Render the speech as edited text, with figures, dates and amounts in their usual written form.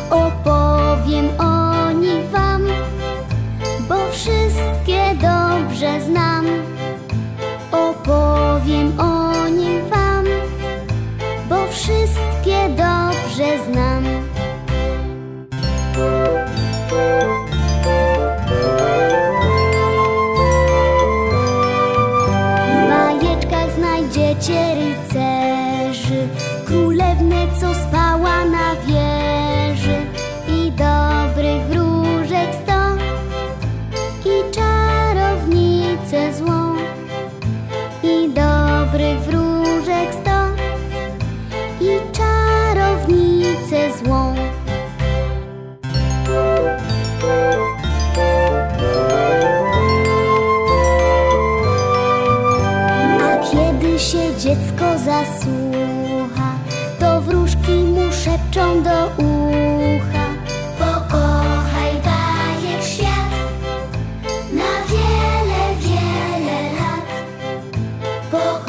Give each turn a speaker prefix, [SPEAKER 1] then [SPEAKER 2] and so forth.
[SPEAKER 1] Opowiem o nich wam, bo wszystkie dobrze znam. Opowiem o nich wam, bo wszystkie dobrze znam. W bajeczkach znajdziecie rycerzy, królewnę, co spała na wieży, i dobrych wróżek 100, i czarownicę złą. I dobrych wróżek 100, i czarownicę złą. A kiedy się dziecko zasłucha, to wróżki mu szepczą do ucha: pokochaj bajek świat na wiele, wiele lat.